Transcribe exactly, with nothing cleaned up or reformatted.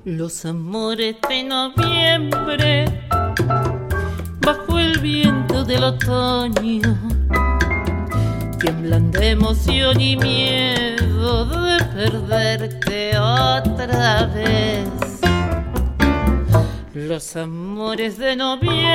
Los amores de noviembre, bajo el viento del otoño, tiemblan de emoción y miedo de perderte otra vez. Los amores de noviembre